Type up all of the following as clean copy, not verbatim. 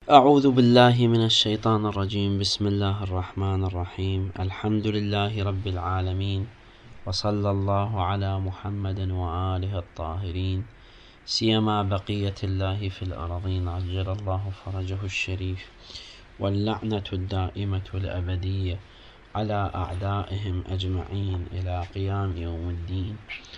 أعوذ بالله من الشيطان الرجيم. بسم الله الرحمن الرحيم. الحمد لله رب العالمين، وصلى الله على محمد وآله الطاهرين، سيما بقية الله في الأرضين، عجل الله فرجه الشريف، واللعنة الدائمة الأبدية على أعدائهم أجمعين إلى قيام يوم الدين.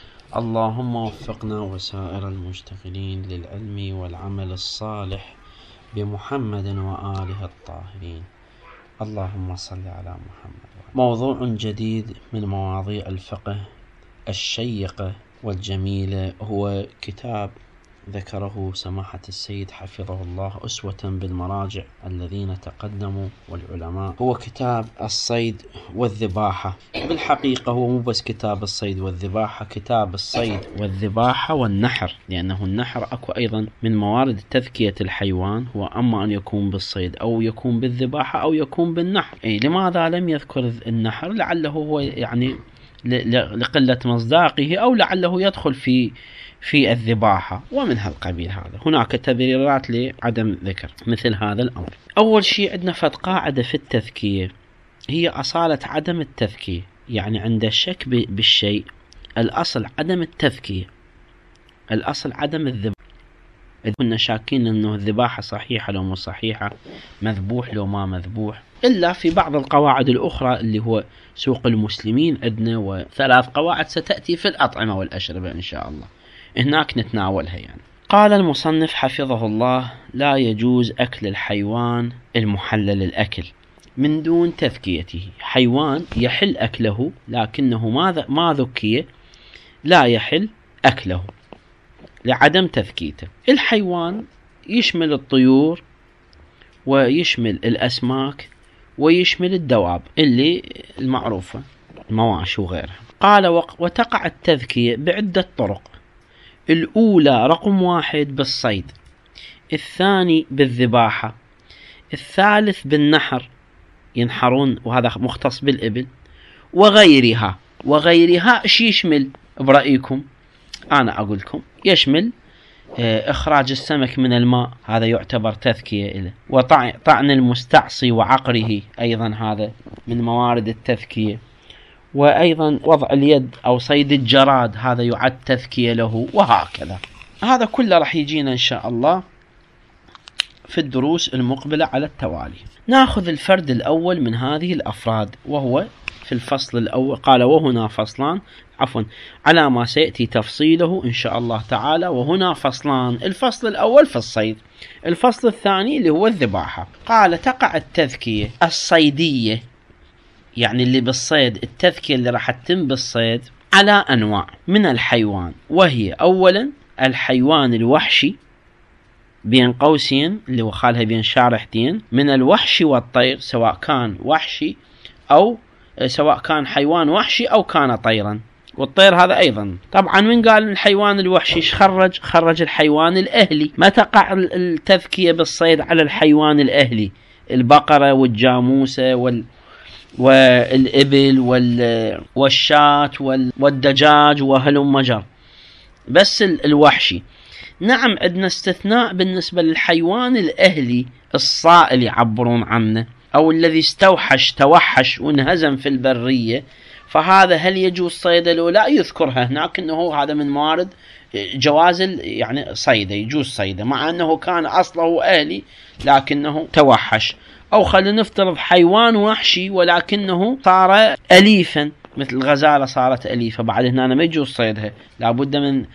اللهم وفقنا وسائر المشتغلين للعلم والعمل الصالح بمحمد وآله الطاهرين. اللهم صل على محمد. موضوع جديد من مواضيع الفقه الشيقة والجميلة هو كتاب ذكره سماحة السيد حفظه الله أسوة بالمراجع الذين تقدموا والعلماء. هو كتاب الصيد والذباحة. بالحقيقة هو مو بس كتاب الصيد والذباحة، كتاب الصيد والذباحة والنحر، لأنه النحر أكو أيضا من موارد تذكية الحيوان، هو أما أن يكون بالصيد أو يكون بالذباحة أو يكون بالنحر. لماذا لم يذكر النحر؟ لعله هو يعني لقلة مصداقه، أو لعله يدخل في الذباحة ومن هالقبيل. هذا هناك تبريرات لعدم ذكر مثل هذا الأمر. أول شيء عندنا فد قاعدة في التذكية، هي أصالة عدم التذكية. يعني عند الشك بالشيء الأصل عدم التذكية، الأصل عدم الذباحة. إذا كنا شاكين أنه الذباحة صحيحة لو مو صحيحة، مذبوح لو ما مذبوح، إلا في بعض القواعد الأخرى اللي هو سوق المسلمين عندنا، وثلاث قواعد ستأتي في الأطعمة والأشربة إن شاء الله، هناك نتناولها. يعني قال المصنف حفظه الله: لا يجوز أكل الحيوان المحلل الأكل من دون تذكيته. حيوان يحل أكله لكنه ما ذكي، لا يحل أكله لعدم تذكيته. الحيوان يشمل الطيور ويشمل الأسماك ويشمل الدواب اللي المعروفة، المواشي وغيرها. قال: وتقع التذكية بعدة طرق. الأولى رقم 1 بالصيد، الثاني بالذباحة، الثالث بالنحر، ينحرون وهذا مختص بالإبل، وغيرها. وغيرها ايش يشمل برأيكم؟ أنا أقول لكم يشمل إخراج السمك من الماء، هذا يعتبر تذكية له، وطعن المستعصي وعقره، أيضا هذا من موارد التذكية، وأيضا وضع اليد أو صيد الجراد، هذا يعد تذكية له، وهكذا. هذا كله راح يجينا إن شاء الله في الدروس المقبلة على التوالي. نأخذ الفرد الأول من هذه الأفراد، وهو في الفصل الأول. قال: وهنا فصلان، على ما سيأتي تفصيله إن شاء الله تعالى. وهنا فصلان: الفصل الأول في الصيد، الفصل الثاني اللي هو الذباحة. قال: تقع التذكية الصيدية، يعني اللي بالصيد، التذكية اللي راح تتم بالصيد على أنواع من الحيوان، وهي أولا الحيوان الوحشي بين قوسين اللي وخالها بين شارحتين، من الوحش والطير، سواء كان وحشي أو سواء كان حيوان وحشي أو كان طيرا. والطير هذا أيضا طبعا من قال الحيوان الوحشي خرج الحيوان الأهلي. ما تقع التذكية بالصيد على الحيوان الأهلي، البقرة والجاموسة والإبل والشاة والدجاج وهلم مجر، بس الوحشي. نعم عندنا استثناء بالنسبة للحيوان الأهلي الصائل يعبرون عنه، أو الذي توحش وانهزم في البرية، فهذا هل يجوز صيده لو لا؟ يذكرها هناك أنه هذا من موارد جواز يعني صيده، يجوز صيده مع أنه كان أصله أهلي لكنه توحش. أو خلينا نفترض حيوان وحشي ولكنه صار أليفا، مثل الغزالة صارت أليفة، بعد هنا ما يجوز صيدها، لابد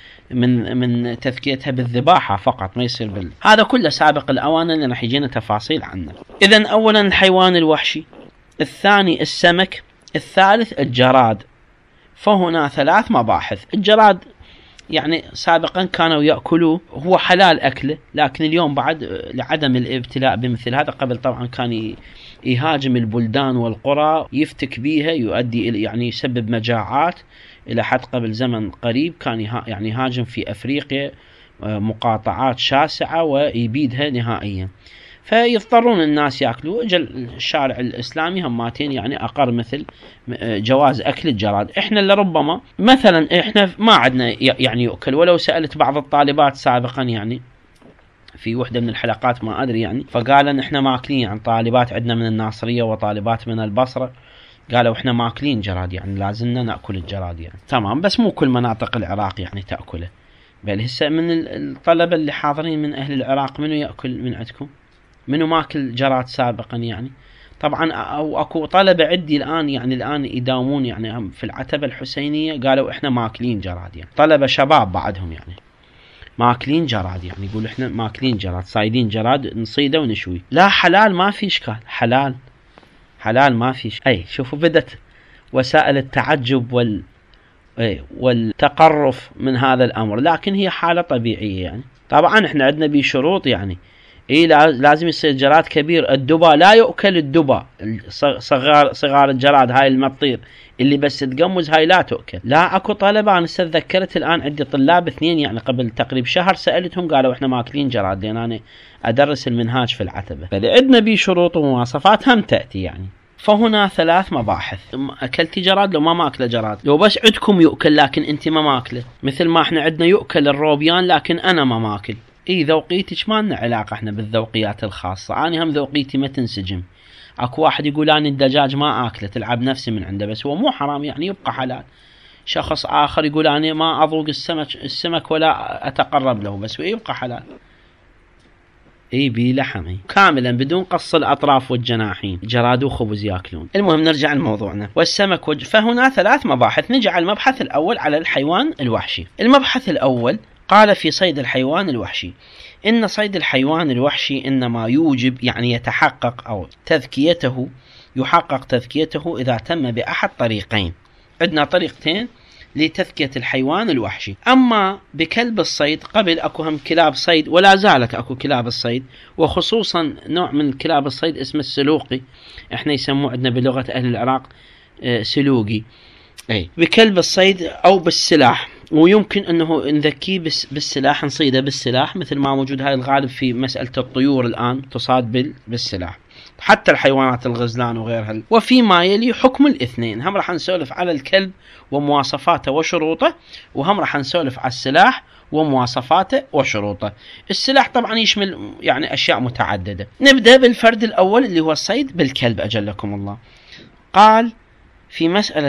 من تذكيتها بالذباحة فقط، ما يصير هذا كله سابق الأوان اللي راح يجينا تفاصيل عنه. إذن أولا الحيوان الوحشي، الثاني السمك، الثالث الجراد. فهنا 3 مباحث. الجراد يعني سابقا كانوا يأكلوه، هو حلال أكله، لكن اليوم بعد لعدم الابتلاء بمثل هذا، قبل طبعا كان يهاجم البلدان والقرى، يفتك بيها، يؤدي إلى يعني يسبب مجاعات. إلى حد قبل زمن قريب كان يعني يهاجم في أفريقيا مقاطعات شاسعة ويبيدها نهائيا، فيضطرون الناس يأكلوا. أجل الشارع الإسلامي هماتين يعني أقر مثل جواز أكل الجراد. إحنا لربما مثلا إحنا ما عندنا يعني يؤكل، ولو سألت بعض الطالبات سابقا يعني في وحدة من الحلقات ما أدري يعني، فقال إن إحنا ماكلين يعني طالبات عندنا من الناصرية وطالبات من البصرة قالوا إحنا ماكلين جراد يعني لازمنا نأكل الجراد يعني. تمام، بس مو كل مناطق العراق يعني تأكله. بل هسه من الطلبة اللي حاضرين من أهل العراق منو يأكل من عندكم؟ منو ماكل جراد سابقا يعني؟ طبعا أو أكو طلبة عندي الآن يعني الآن يداومون يعني في العتبة الحسينية قالوا إحنا ماكلين جراد يعني، طلبة شباب بعدهم يعني ماكلين جراد يعني، يقول إحنا ماكلين جراد صايدين جراد نصيده ونشوي. لا حلال ما في إشكال، حلال ما في إشكال. أي شوفوا بدت وسائل التعجب والتقرف من هذا الأمر، لكن هي حالة طبيعية يعني. طبعا إحنا عندنا بشروط يعني لازم يصير جراد كبير. الدبا لا يؤكل، الدبا صغار الجراد هاي المطير اللي بس تقمز هاي لا تؤكل. لا اكو طلبة انا تذكرت الان عندي طلاب 2 يعني قبل تقريبا شهر سألتهم قالوا احنا ماكلين جراد، لان انا ادرس المنهاج في العتبة، فعندنا بشروط ومواصفات هم تأتي يعني. فهنا 3 مباحث، اكلتي جراد لو ما ماكله جراد، لو بس عندكم يؤكل لكن انت ما ماكله، مثل ما احنا عندنا يؤكل الروبيان لكن انا ما ماكل. ذوقيتك ما لنا علاقة احنا بالذوقيات الخاصة، انا هم ذوقيتي ما تنسجم. اكو واحد يقول انا الدجاج ما اكله، تلعب نفسي من عنده، بس هو مو حرام يعني يبقى حلال. شخص اخر يقول انا ما اذوق السمك ولا اتقرب له، بس يبقى حلال. بي لحم كاملا بدون قص الاطراف والجناحين، جراد وخبز ياكلون. المهم نرجع لموضوعنا والسمك فهنا 3 مباحث. نجي على المبحث الاول على الحيوان الوحشي. المبحث الاول قال في صيد الحيوان الوحشي إن صيد الحيوان الوحشي إنما يوجب يعني يتحقق أو يحقق تذكيته إذا تم بأحد طريقين. عندنا طريقتين لتذكية الحيوان الوحشي. أما بكلب الصيد قبل أكو هم كلاب صيد ولا زالت أكو كلاب الصيد، وخصوصا نوع من كلاب الصيد اسمه السلوقي، احنا يسموه عندنا بلغة أهل العراق سلوقي. بكلب الصيد أو بالسلاح، ويمكن أنه نذكيه بالسلاح، نصيده بالسلاح مثل ما موجود هاي الغالب في مسألة الطيور الآن تصاد بالسلاح، حتى الحيوانات الغزلان وغيرها. وفيما يلي حكم الاثنين، هم راح نسولف على الكلب ومواصفاته وشروطه، وهم راح نسولف على السلاح ومواصفاته وشروطه. السلاح طبعا يشمل يعني أشياء متعددة. نبدأ بالفرد الأول اللي هو الصيد بالكلب أجلكم الله. قال في مسألة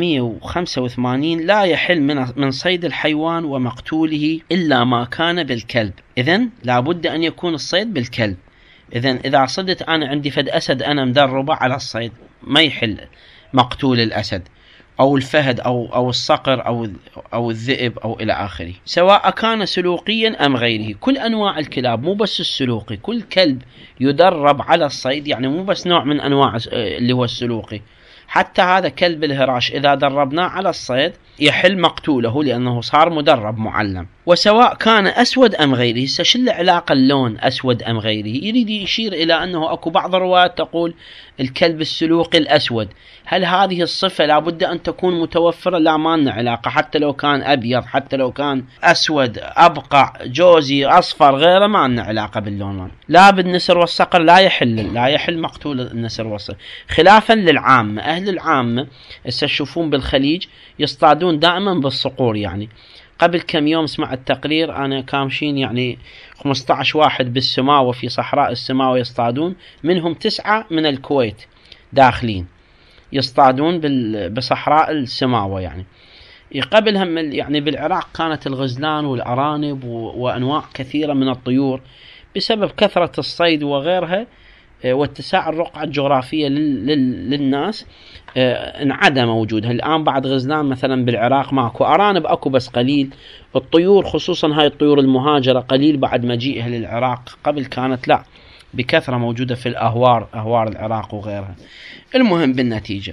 785 لا يحل من صيد الحيوان ومقتوله إلا ما كان بالكلب. إذن لابد أن يكون الصيد بالكلب. إذن إذا صدت أنا عندي فد أسد أنا مدربة على الصيد ما يحل مقتول الأسد أو الفهد أو الصقر أو الذئب أو إلى آخره، سواء كان سلوقيا أم غيره. كل أنواع الكلاب مو بس السلوقي، كل كلب يدرب على الصيد يعني مو بس نوع من أنواع اللي هو السلوقي، حتى هذا كلب الهراش إذا دربناه على الصيد يحل مقتوله لأنه صار مدرب معلم. وسواء كان أسود أم غيره. شو علاقة اللون أسود أم غيره؟ يريد يشير إلى أنه أكو بعض الروايات تقول الكلب السلوقي الأسود، هل هذه الصفة لابد أن تكون متوفرة؟ لا، ما لنا علاقة، حتى لو كان أبيض، حتى لو كان أسود أبقع جوزي أصفر غيره، ما لنا علاقة باللون. لا بالنسر والصقر لا يحل مقتول النسر والصقر، خلافا للعامة. أهل العامة تشوفون بالخليج يصطادون دائما بالصقور. يعني قبل كم يوم سمعت تقرير أنا كامشين يعني 15 واحد بالسماوة في صحراء السماوة يصطادون، منهم 9 من الكويت داخلين يصطادون بصحراء السماوة. يعني قبلهم يعني بالعراق كانت الغزلان والأرانب وأنواع كثيرة من الطيور بسبب كثرة الصيد وغيرها واتساع الرقعة الجغرافية للناس انعدم وجودها. الآن بعد غزلان مثلا بالعراق ماكو، أرانب أكو بس قليل. الطيور خصوصا هاي الطيور المهاجرة قليل بعد مجيئها للعراق، قبل كانت لا بكثرة موجودة في أهوار العراق وغيرها. المهم بالنتيجة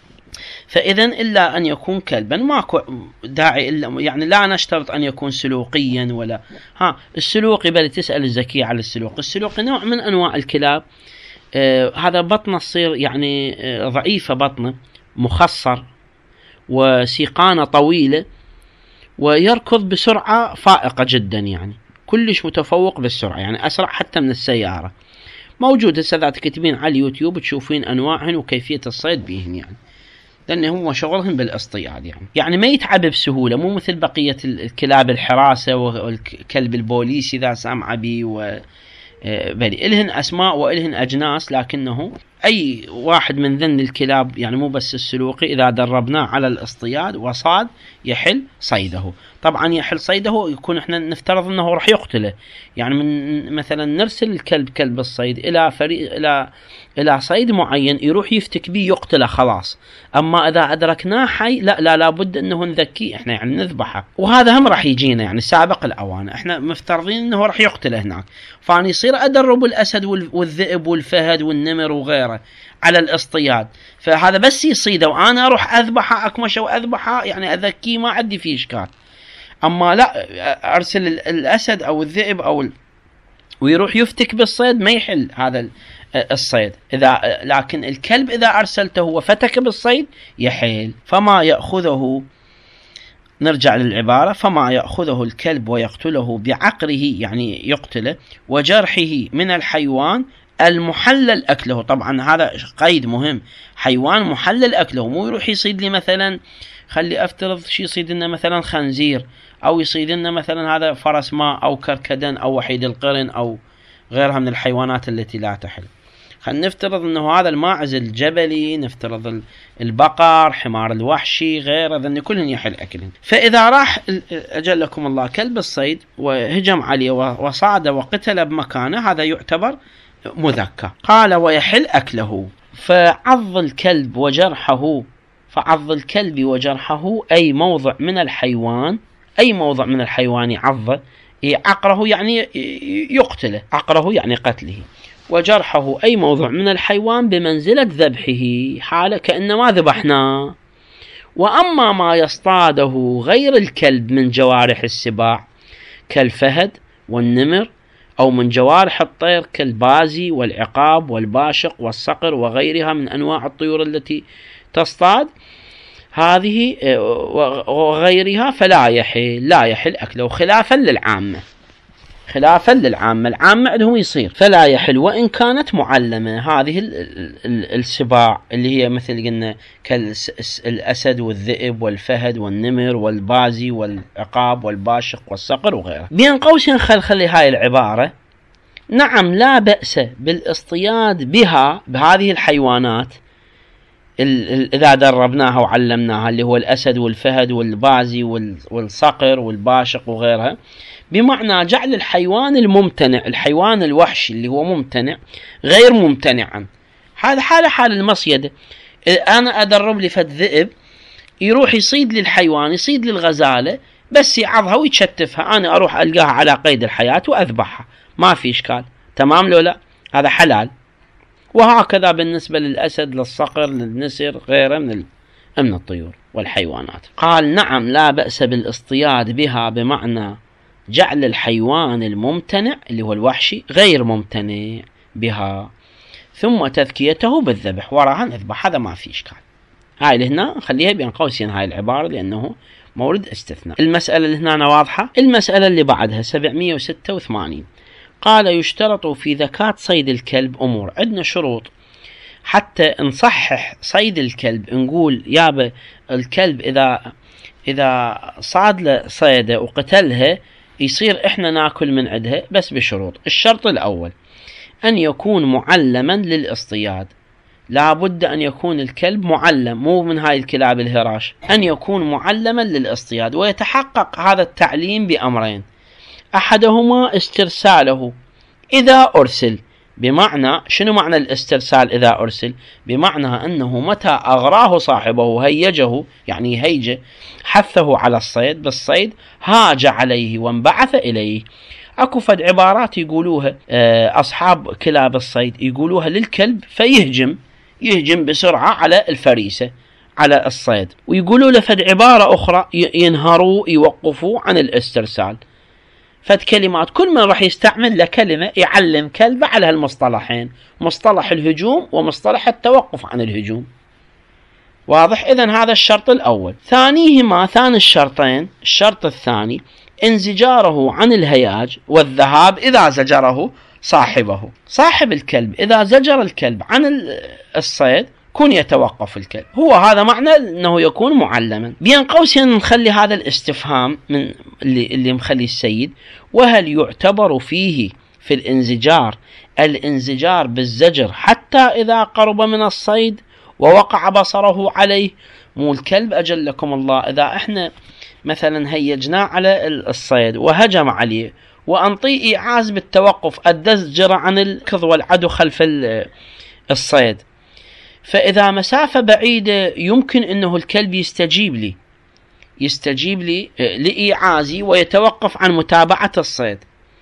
فإذا إلا أن يكون كلبا ماكو داعي إلا يعني لا نشترط أن يكون سلوقيا ولا السلوقي بل تسأل الزكية على السلوقي نوع من أنواع الكلاب. هذا بطنه تصير يعني ضعيفة، بطنه مخصر وسيقانة طويلة، ويركض بسرعة فائقة جدا، يعني كلش متفوق بالسرعة، يعني أسرع حتى من السيارة. موجود هسه إذا تكتبين على اليوتيوب تشوفين أنواعهن وكيفية الصيد بهن. يعني لأن هم شغلهم بالاصطياد، يعني ما يتعب بسهولة، مو مثل بقية الكلاب الحراسة والكلب البوليسي إذا سامع بي بل إلهن أسماء وإلهن أجناس، لكنه أي واحد من ذن الكلاب يعني مو بس السلوقي إذا دربناه على الاصطياد وصاد يحل صيده. طبعا يحل صيده يكون احنا نفترض انه راح يقتله، يعني من مثلا نرسل الكلب كلب الصيد الى فريق الى صيد معين يروح يفتك بيه يقتله خلاص. اما اذا ادركناه حي لا لابد انه نذكيه احنا، يعني نذبحه، وهذا هم راح يجينا يعني سابق الاوان، احنا مفترضين انه راح يقتله هناك، فاني يصير ادرب الاسد والذئب والفهد والنمر وغيره على الاصطياد، فهذا بس يصيده وانا اروح اذبحه اكمشه واذبحه يعني اذكيه ما عندي فيه اشكال. اما لا ارسل الاسد او الذئب ويروح يفتك بالصيد ما يحل هذا الصيد. لكن الكلب اذا ارسلته وفتك بالصيد يحل. فما ياخذه، نرجع للعباره، فما ياخذه الكلب ويقتله بعقره يعني يقتله وجرحه من الحيوان المحلل اكله. طبعا هذا قيد مهم، حيوان محلل اكله، مو يروح يصيد لي مثلا خلي افترض شي يصيد لنا مثلا خنزير، او يصيد لنا مثلا هذا فرس ماء او كركدن او وحيد القرن او غيرها من الحيوانات التي لا تحل. خلينا نفترض انه هذا الماعز الجبلي، نفترض البقر، حمار الوحشي، غيره، ذن كلهن يحل اكلهن. فاذا راح اجلكم الله كلب الصيد وهجم عليه وصعد وقتل بمكانه، هذا يعتبر مذكى. قال ويحل اكله. فعض الكلب وجرحه، فعض الكلب وجرحه أي موضع من الحيوان، أي موضع من الحيوان عض، عقره يعني يقتله، عقره يعني قتله، وجرحه أي موضع من الحيوان بمنزلة ذبحه، حالة كأنما ذبحناه. وأما ما يصطاده غير الكلب من جوارح السباع كالفهد والنمر، أو من جوارح الطير كالبازي والعقاب والباشق والصقر وغيرها من أنواع الطيور التي تصطاد هذه وغيرها، فلا يحل أكله، خلافا للعامة. العامة عندهم يصير فلا يحل وإن كانت معلمة. هذه السباع اللي هي مثل قلنا كالأسد والذئب والفهد والنمر والبازي والعقاب والباشق والصقر وغيرها. بين قوسين خلي هاي العبارة، نعم لا بأس بالاصطياد بها، بهذه الحيوانات إذا دربناها وعلمناها، اللي هو الأسد والفهد والبازي والصقر والباشق وغيرها، بمعنى جعل الحيوان الممتنع، الحيوان الوحشي اللي هو ممتنع غير ممتنعا. هذا حال المصيدة. أنا أدرب لي فد ذئب يروح يصيد للحيوان، يصيد للغزالة، بس يعضها ويتشتفها، أنا أروح ألقاها على قيد الحياة وأذبحها، ما في إشكال، تمام لو لا؟ هذا حلال. وهكذا بالنسبة للأسد، للصقر، للنسر، غيره من الطيور والحيوانات. قال نعم لا بأس بالاصطياد بها، بمعنى جعل الحيوان الممتنع اللي هو الوحشي غير ممتنع بها، ثم تذكيته بالذبح، وراها نذبح، هذا ما في إشكال. هاي لهنا خليها بين قوسين هاي العبارة لأنه مورد استثناء. المسألة اللي هنا واضحة. المسألة اللي بعدها 786، قال يشترط في ذكاة صيد الكلب أمور. عندنا شروط حتى نصحح صيد الكلب، نقول يابا الكلب إذا صاد له صيدة وقتلها يصير إحنا ناكل من عندها، بس بشروط. الشرط الأول أن يكون معلما للاصطياد، لا بد أن يكون الكلب معلم، مو من هاي الكلاب الهراش، أن يكون معلما للاصطياد. ويتحقق هذا التعليم بأمرين، أحدهما استرساله إذا أرسل. بمعنى شنو معنى الاسترسال إذا أرسل؟ بمعنى أنه متى أغراه صاحبه، هيجه يعني هيجه، حثه على الصيد بالصيد، هاج عليه وانبعث إليه. أكو فد عبارات يقولوها أصحاب كلاب الصيد، يقولوها للكلب فيهجم بسرعة على الفريسة، على الصيد. ويقولوا له فد عبارة أخرى ينهروا يوقفوا عن الاسترسال. فد كلمات كل من راح يستعمل لكلمة يعلم كلبه على هالمصطلحين، مصطلح الهجوم ومصطلح التوقف عن الهجوم. واضح؟ إذن هذا الشرط الأول. ثانيهما، ثاني الشرطين، الشرط الثاني انزجاره عن الهياج والذهاب إذا زجره صاحبه. صاحب الكلب إذا زجر الكلب عن الصيد كون يتوقف الكلب. هو هذا معنى أنه يكون معلما. بين قوسين نخلي هذا الاستفهام من اللي مخلي السيد: وهل يعتبر فيه في الانزجار بالزجر حتى إذا قرب من الصيد ووقع بصره عليه؟ مو الكلب أجلكم الله إذا احنا مثلا هيجناه على الصيد وهجم عليه وأنطي إيعاز بالتوقف الدزجر عن الكظ والعدو خلف الصيد، فإذا مسافة بعيدة يمكن أنه الكلب يستجيب لي لإيعازي ويتوقف عن متابعة الصيد.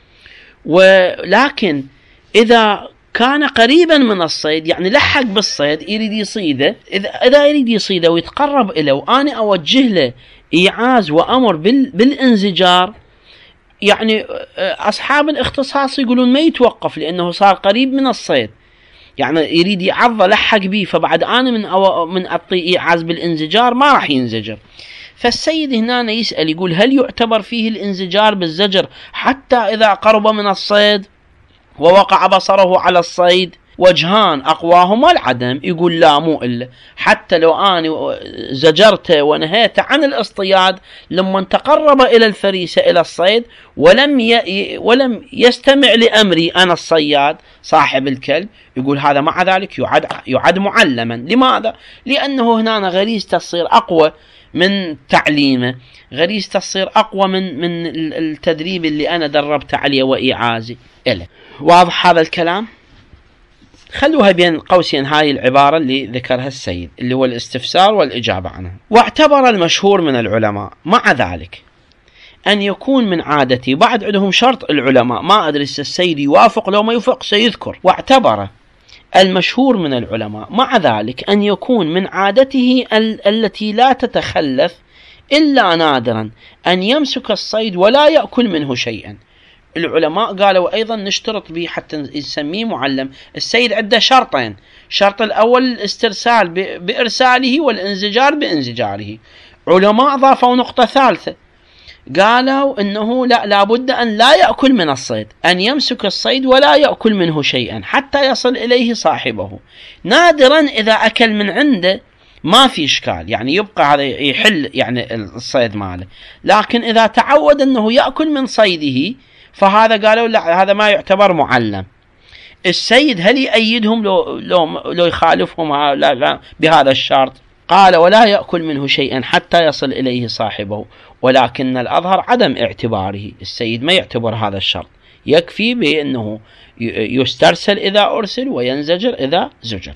ولكن إذا كان قريبا من الصيد يعني لحق بالصيد يريد يصيده، إذا يريد يصيده ويتقرب إليه وأنا أوجه له إيعاز وأمر بالانزجار، يعني أصحاب الاختصاص يقولون ما يتوقف لأنه صار قريب من الصيد، يعني يريد يعض لحق بيه، فبعد أنا من أعطي إيعاز بالانزجار ما راح ينزجر. فالسيد هنا يسأل يقول: هل يعتبر فيه الانزجار بالزجر حتى إذا قرب من الصيد ووقع بصره على الصيد؟ وجهان أقواهما العدم. يقول لا، مو إلا حتى لو أنا زجرته ونهيته عن الاصطياد لما تقرب إلى الفريسة إلى الصيد ولم يستمع لأمري أنا الصياد صاحب الكلب، يقول هذا مع ذلك يعد معلما. لماذا؟ لأنه هنا غريزته تصير أقوى من تعليمه، غريزته تصير أقوى من التدريب اللي أنا دربت عليه وإيعازي إله. واضح هذا الكلام؟ خلوها بين قوسين هاي العبارة اللي ذكرها السيد اللي هو الاستفسار والإجابة عنها. واعتبر المشهور من العلماء مع ذلك أن يكون من عادتي، بعد عندهم شرط العلماء، ما أدري السيد يوافق لو ما يوافق سيذكر. واعتبر المشهور من العلماء مع ذلك أن يكون من عادته التي لا تتخلف إلا نادرا أن يمسك الصيد ولا يأكل منه شيئا. العلماء قالوا أيضا نشترط به حتى يسميه معلم. السيد عنده شرطين: الشرط الأول الاسترسال بإرساله والانزجار بانزجاره. علماء ضافوا نقطة ثالثة، قالوا إنه لابد أن لا يأكل من الصيد، أن يمسك الصيد ولا يأكل منه شيئا حتى يصل إليه صاحبه. نادرا إذا أكل من عنده ما في إشكال، يعني يبقى هذا يحل يعني الصيد ماله، لكن إذا تعود أنه يأكل من صيده فهذا قالوا لا، هذا ما يعتبر معلم. السيد هل يأيدهم لو يخالفهم لا بهذا الشرط؟ قال: ولا يأكل منه شيئا حتى يصل إليه صاحبه، ولكن الأظهر عدم اعتباره. السيد ما يعتبر هذا الشرط، يكفي بأنه يسترسل إذا أرسل وينزجر إذا زجر،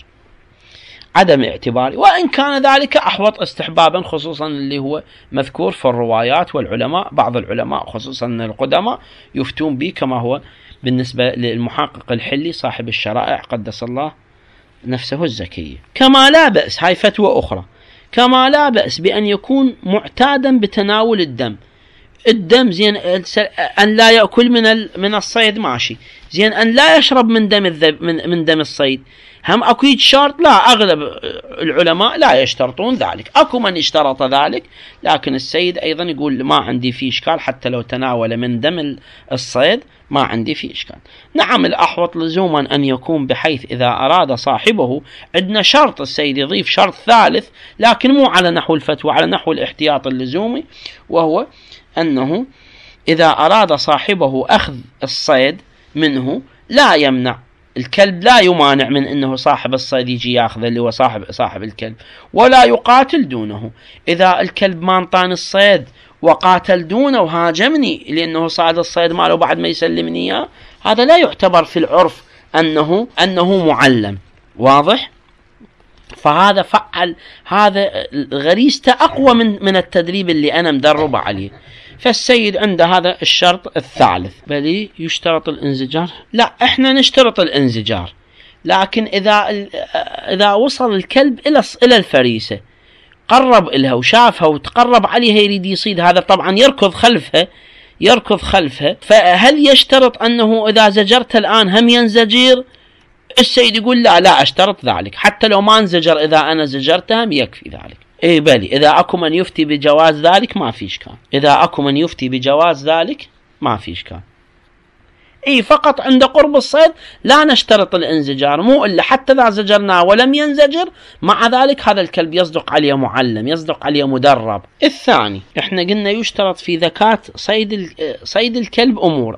عدم اعتباره. وإن كان ذلك أحوط استحبابا، خصوصا اللي هو مذكور في الروايات، والعلماء بعض العلماء خصوصا القدماء يفتون به، كما هو بالنسبة للمحقق الحلي صاحب الشرائع قدس الله نفسه الزكية. كما لا بأس، هاي فتوى أخرى، كما لا بأس بأن يكون معتادا بتناول الدم زين، أن لا يأكل من الصيد ماشي، زين أن لا يشرب من دم الصيد هم أكيد شرط؟ لا، أغلب العلماء لا يشترطون ذلك. أكو من اشترط ذلك، لكن السيد أيضا يقول ما عندي فيه إشكال حتى لو تناول من دم الصيد ما عندي فيه إشكال. نعم، الأحوط لزوما أن يكون بحيث إذا أراد صاحبه، عندنا شرط السيد يضيف شرط ثالث لكن مو على نحو الفتوى، على نحو الاحتياط اللزومي، وهو أنه إذا أراد صاحبه أخذ الصيد منه لا يمنع الكلب، لا يمانع من أنه صاحب الصيد يجي يأخذه اللي هو صاحب الكلب، ولا يقاتل دونه. إذا الكلب ما انطاني الصيد وقاتل دونه وهاجمني لأنه صاد الصيد ماله بعد ما يسلمني إياه، هذا لا يعتبر في العرف أنه معلم. واضح؟ فهذا فعل، هذا غريزته أقوى من التدريب اللي أنا مدرب عليه. فالسيد عنده هذا الشرط الثالث. بل يشترط الانزجار؟ لا، احنا نشترط الانزجار، لكن إذا وصل الكلب إلى الفريسة، قرب إلها وشافها وتقرب عليها يريد يصيد، هذا طبعا يركض خلفها، فهل يشترط أنه إذا زجرت الآن هم ينزجر؟ السيد يقول لا أشترط ذلك، حتى لو ما انزجر إذا أنا زجرتها يكفي ذلك. إيه بلي، إذا أكو من يفتي بجواز ذلك ما في إشكال، إذا أكو من يفتي بجواز ذلك ما في إشكال. فقط عند قرب الصيد لا نشترط الانزجار، مو إلا حتى إذا زجرناه ولم ينزجر مع ذلك هذا الكلب يصدق عليه معلم، يصدق عليه مدرب. الثاني احنا قلنا يشترط في ذكاة صيد الكلب أمور.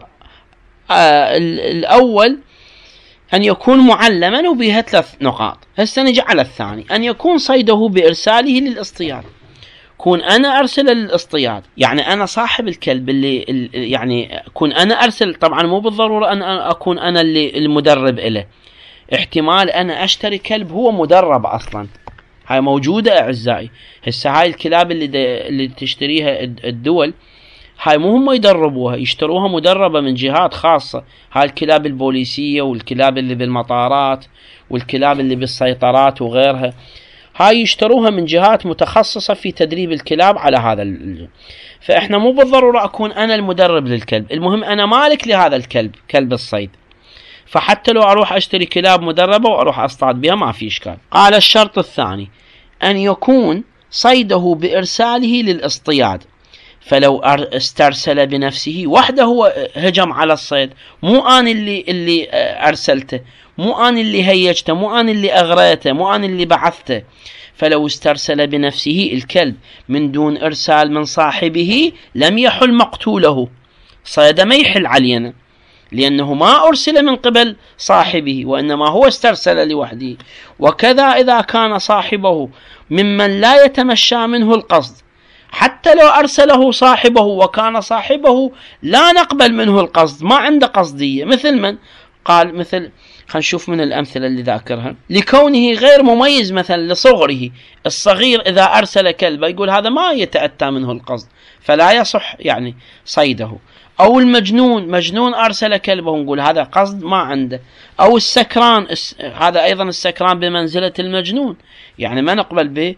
الأول أن يكون معلما، وبها 3 نقاط. هسه نجي على الثاني، أن يكون صيده بإرساله للاصطياد. كون أنا أرسل للاصطياد، يعني أنا صاحب الكلب اللي يعني كون أنا أرسل، طبعا مو بالضرورة أن أكون أنا اللي المدرب إله، احتمال أنا أشتري كلب هو مدرب أصلا، هاي موجودة أعزائي. هسه هاي الكلاب اللي تشتريها الدول، هاي مو هم يدربوها، يشتروها مدربة من جهات خاصة. هاي الكلاب البوليسية والكلاب اللي بالمطارات والكلاب اللي بالسيطرات وغيرها، هاي يشتروها من جهات متخصصة في تدريب الكلاب على هذا فإحنا مو بالضرورة أكون أنا المدرب للكلب، المهم أنا مالك لهذا الكلب، كلب الصيد، فحتى لو أروح أشتري كلاب مدربة وأروح أصطاد بها ما في إشكال. قال الشرط الثاني أن يكون صيده بإرساله للاصطياد، فلو استرسل بنفسه وحده هو هجم على الصيد، مو أنا اللي أرسلته، مو أنا اللي هيجته، مو أنا اللي أغريته، مو أنا اللي بعثته، فلو استرسل بنفسه الكلب من دون إرسال من صاحبه لم يحل مقتوله، صيد ما يحل علينا لأنه ما أرسل من قبل صاحبه وإنما هو استرسل لوحده. وكذا إذا كان صاحبه ممن لا يتمشى منه القصد، حتى لو أرسله صاحبه وكان صاحبه لا نقبل منه القصد، ما عنده قصدية، مثل من قال، مثل خلينا نشوف من الأمثلة اللي ذاكرها، لكونه غير مميز مثلا لصغره. الصغير إذا أرسل كلبه يقول هذا ما يتأتى منه القصد فلا يصح يعني صيده. أو مجنون أرسل كلبه نقول هذا قصد ما عنده. أو السكران، هذا أيضا السكران بمنزلة المجنون، يعني ما نقبل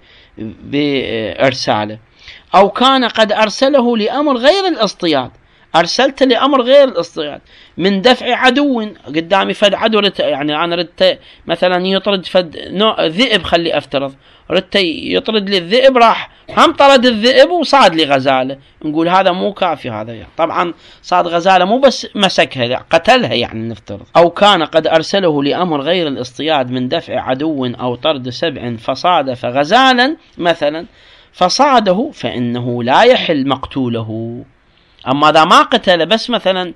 بإرساله. أو كان قد أرسله لأمر غير الاصطياد، أرسلت لأمر غير الاصطياد، من دفع عدو قدامي، فد عدو يعني أنا ردت مثلا يطرد فد ذئب، خلي أفترض ردت يطرد لي الذئب، راح هم طرد الذئب وصاد لي غزالة، نقول هذا مو كافي، هذا يعني طبعا صاد غزالة مو بس مسكها قتلها يعني نفترض. أو كان قد أرسله لأمر غير الاصطياد من دفع عدو أو طرد سبع فصادف غزالا مثلا فصاده، فإنه لا يحل مقتوله. أما إذا ما قتل بس مثلا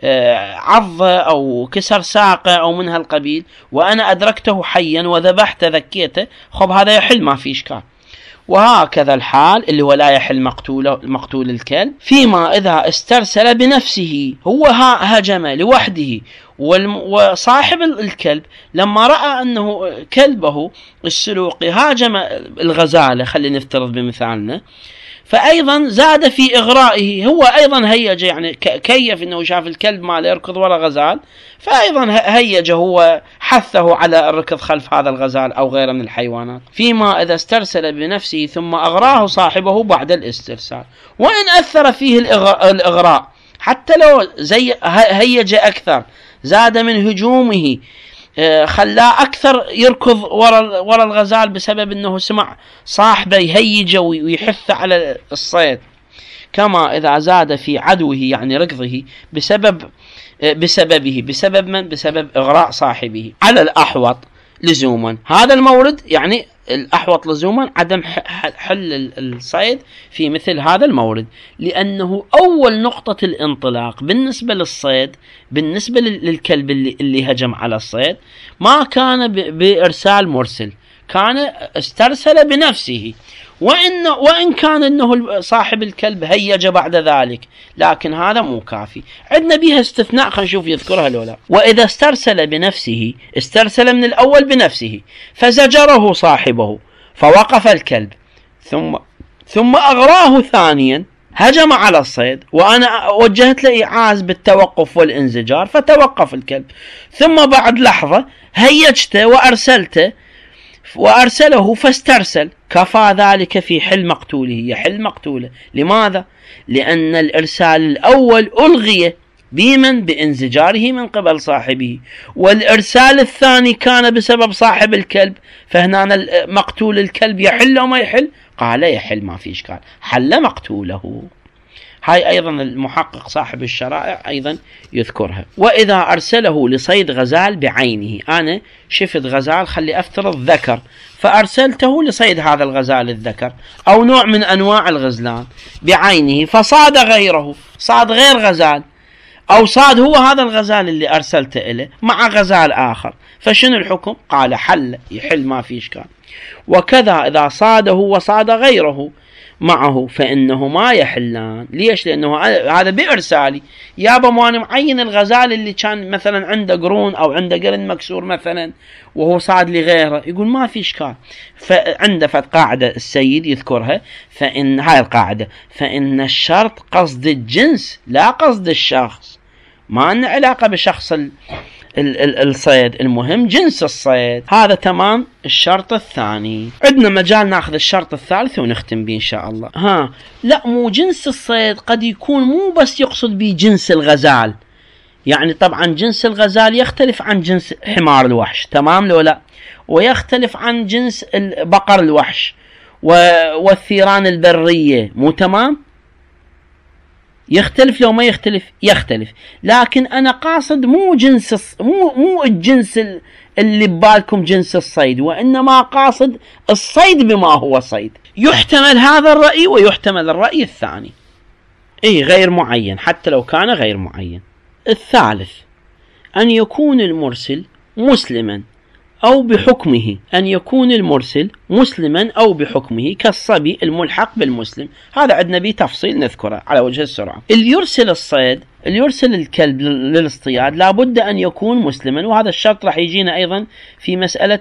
عضه أو كسر ساقه أو من هالقبيل وأنا أدركته حيا وذبحته ذكيته، خب هذا يحل ما في إشكال. وهكذا الحال اللي هو لا يحل مقتول الكلب فيما إذا استرسل بنفسه، هو هجم لوحده، وصاحب الكلب لما رأى أنه كلبه السلوقي هاجم الغزالة، خلينا نفترض بمثالنا، فأيضا زاد في إغرائه، هو أيضا هيج يعني كيف أنه شاف الكلب ماله يركض وراء غزال، فأيضا هيج هو حثه على الركض خلف هذا الغزال أو غيره من الحيوانات. فيما إذا استرسل بنفسه ثم أغراه صاحبه بعد الاسترسال، وإن أثر فيه الإغراء حتى لو هيج أكثر، زاد من هجومه، خلاه أكثر يركض وراء الغزال بسبب أنه سمع صاحبه يهيجه ويحث على الصيد، كما إذا زاد في عدوه يعني ركضه بسبب من؟ بسبب إغراء صاحبه. على الأحوط لزوما، هذا المورد يعني الأحوط لزوما عدم حل الصيد في مثل هذا المورد، لأنه أول نقطة الانطلاق بالنسبة للصيد، بالنسبة للكلب اللي هجم على الصيد، ما كان بإرسال مرسل، كان استرسل بنفسه، وإن كان أنه صاحب الكلب هيج بعد ذلك، لكن هذا مو كافي. عندنا بها استثناء، خلينا نشوف يذكرها لولا. وإذا استرسل بنفسه، استرسل من الأول بنفسه فزجره صاحبه فوقف الكلب، ثم أغراه ثانيا، هجم على الصيد وأنا وجهت له إيعاز بالتوقف والانزجار فتوقف الكلب، ثم بعد لحظة هيجته وأرسله فاسترسل، كفى ذلك في حل مقتوله، يحل مقتوله. لماذا؟ لأن الإرسال الأول ألغي بانزجاره من قبل صاحبه، والإرسال الثاني كان بسبب صاحب الكلب، فهنا مقتول الكلب يحل أو ما يحل؟ قال يحل ما في إشكال، حل مقتوله. هاي أيضا المحقق صاحب الشرائع أيضا يذكرها. وإذا أرسله لصيد غزال بعينه، أنا شفت غزال خلي أفترض ذكر، فأرسلته لصيد هذا الغزال الذكر أو نوع من أنواع الغزلان بعينه، فصاد غيره، صاد غير غزال، أو صاد هو هذا الغزال اللي أرسلته إليه مع غزال آخر، فشنو الحكم؟ قال حل، يحل ما في إشكال. وكذا إذا صاده وصاد غيره معه فإنه ما يحلان. ليش؟ لأنه هذا بإرسالي، يابا ما أنا معين الغزال اللي كان مثلا عنده قرون أو عنده قرن مكسور مثلا وهو صاد لغيره، يقول ما في إشكال. فعنده قاعدة السيد يذكرها، فإن هاي القاعدة، فإن الشرط قصد الجنس لا قصد الشخص، ما أن علاقة بشخص الصيد، المهم جنس الصيد. هذا تمام الشرط الثاني. عندنا مجال ناخذ الشرط الثالث ونختم به إن شاء الله. لا، مو جنس الصيد، قد يكون مو بس يقصد به جنس الغزال، يعني طبعا جنس الغزال يختلف عن جنس حمار الوحش، تمام لو لا، ويختلف عن جنس بقر الوحش والثيران البرية، مو تمام؟ يختلف لو ما يختلف؟ يختلف. لكن أنا قاصد مو جنس، مو الجنس اللي ببالكم جنس الصيد، وإنما قاصد الصيد بما هو صيد. يحتمل هذا الرأي ويحتمل الرأي الثاني، غير معين حتى لو كان غير معين. الثالث أن يكون المرسل مسلما أو بحكمه، أن يكون المرسل مسلما أو بحكمه كالصبي الملحق بالمسلم. هذا عندنا به تفصيل نذكره على وجه السرعة. اللي يرسل الصيد، اللي يرسل الكلب للاصطياد لابد أن يكون مسلما، وهذا الشرط راح يجينا أيضا في مسألة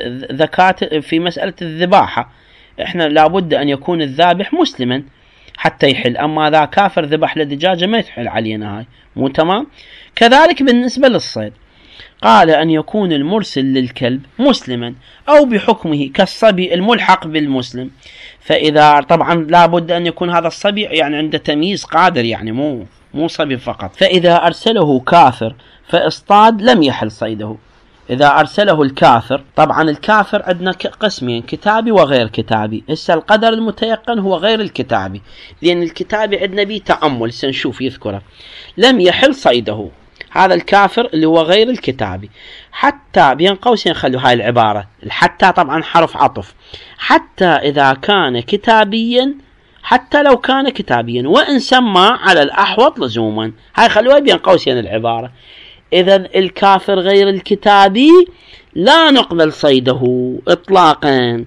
في مسألة الذباحة. احنا لابد أن يكون الذابح مسلما حتى يحل، أما ذا كافر ذبح لدجاجة ما يتحل علينا، هاي مو تمام. كذلك بالنسبة للصيد، قال أن يكون المرسل للكلب مسلما أو بحكمه كالصبي الملحق بالمسلم. فإذا طبعا لابد أن يكون هذا الصبي يعني عنده تمييز قادر، يعني مو صبي فقط. فإذا أرسله كافر فاصطاد لم يحل صيده. إذا أرسله الكافر، طبعا الكافر عندنا قسمين، كتابي وغير كتابي. هسه القدر المتيقن هو غير الكتابي، لأن الكتابي عندنا به تأمل سنشوف يذكره. لم يحل صيده هذا الكافر اللي هو غير الكتابي، حتى بين قوسين خلوا هاي العبارة، الحتى طبعا حرف عطف، حتى إذا كان كتابيا، حتى لو كان كتابيا وإن سمى على الأحوط لزوما. هاي خلوها بين قوسين العبارة. إذا الكافر غير الكتابي لا نقبل صيده إطلاقا،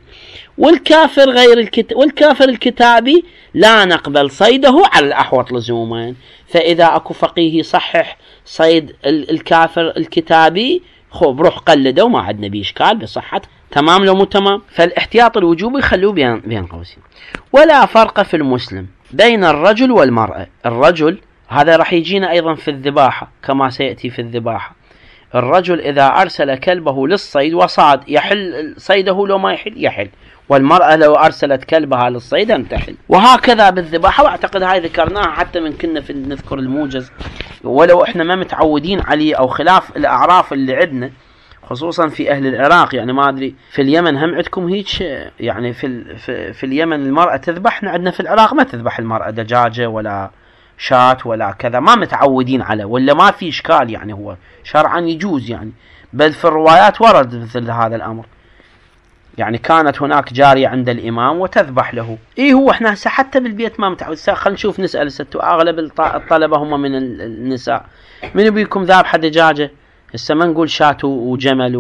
والكافر والكافر الكتابي لا نقبل صيده على الأحوط لزوما. فإذا أكو فقيه يصحح صيد الكافر الكتابي، خب روح قلده وما عندنا بيه إشكال بصحة، تمام لو مو تمام. فالاحتياط الوجوبي خلوه بين قوسين. ولا فرق في المسلم بين الرجل والمرأة. الرجل هذا راح يجينا أيضا في الذباحة كما سيأتي في الذباحة. الرجل إذا أرسل كلبه للصيد وصاد يحل صيده، لو ما يحل. والمرأة لو أرسلت كلبها للصيد أن تحل. وهكذا بالذباحة، وأعتقد هاي ذكرناها حتى من كنا في نذكر الموجز، ولو إحنا ما متعودين عليه أو خلاف الأعراف اللي عندنا خصوصا في أهل العراق. يعني ما أدري في اليمن هم عندكم هيك، يعني في اليمن المرأة تذبح، عندنا في العراق ما تذبح المرأة دجاجة ولا شات ولا كذا، ما متعودين عليه، ولا ما في إشكال، يعني هو شرعا يجوز يعني، بل في الروايات ورد مثل هذا الأمر. يعني كانت هناك جارية عند الإمام وتذبح له. هو احنا هسه حتى بالبيت ما متعود. خلينا نشوف نسأل أغلب الطلبة هم من النساء، من بيكم ذابحة دجاجة؟ هسه ما نقول شات وجمل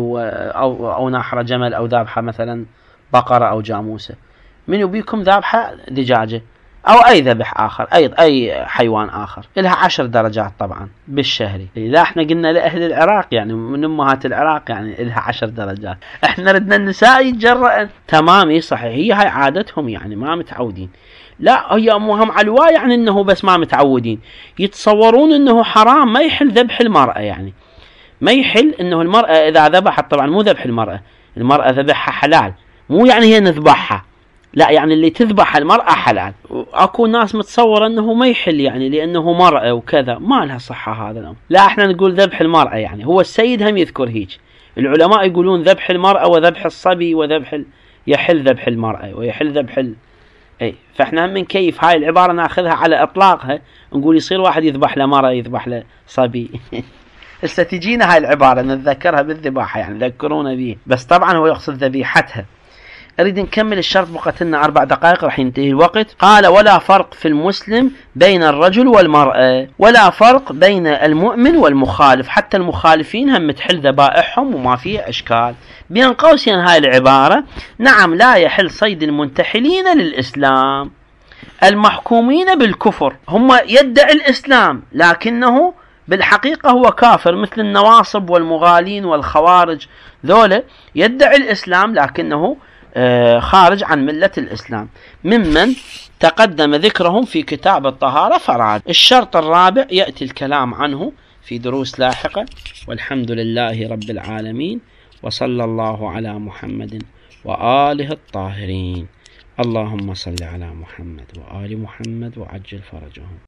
أو ناحرة جمل أو ذابحة مثلا بقرة أو جاموسة، من بيكم ذابحة دجاجة أو أي ذبح آخر، أي حيوان آخر، إلها 10 درجات طبعا بالشهري. إذا احنا قلنا لأهل العراق يعني من أمهات العراق يعني إلها 10 درجات، احنا ردنا النساء يتجرأن. تمام، صحيح، هي هاي عادتهم يعني ما متعودين. لا، هي أمهم علواء يعني إنه بس ما متعودين، يتصورون إنه حرام، ما يحل ذبح المرأة، يعني ما يحل إنه المرأة إذا ذبحت، طبعا مو ذبح المرأة ذبحها حلال، مو يعني هي نذبحها، لا يعني اللي تذبح المرأة حلال. اكو ناس متصورة انه ما يحل يعني لانه مرأة وكذا، ما لها صحة هذا الامر. لا، احنا نقول ذبح المرأة، يعني هو السيد هم يذكر هيك، العلماء يقولون ذبح المرأة وذبح الصبي يحل ذبح المرأة ويحل ذبح اي فاحنا هم نكيف هاي العبارة ناخذها على اطلاقها، نقول يصير واحد يذبح له مرة، يذبح له صبي هسه تجينا هاي العبارة نتذكرها بالذباحة، يعني ذكرونا به، بس طبعا هو يقصد ذبيحتها. أريد نكمل الشرط، بقت لنا 4 دقائق راح ينتهي الوقت. قال: ولا فرق في المسلم بين الرجل والمرأة، ولا فرق بين المؤمن والمخالف، حتى المخالفين هم تحل ذبائحهم وما فيه إشكال. بين قوسين هاي العبارة: نعم لا يحل صيد المنتحلين للإسلام المحكومين بالكفر. هم يدعي الإسلام لكنه بالحقيقة هو كافر، مثل النواصب والمغالين والخوارج، ذولا يدعي الإسلام لكنه خارج عن ملة الإسلام، ممن تقدم ذكرهم في كتاب الطهارة فراد. الشرط الرابع يأتي الكلام عنه في دروس لاحقة، والحمد لله رب العالمين، وصلى الله على محمد وآله الطاهرين. اللهم صل على محمد وآل محمد وعجل فرجهم.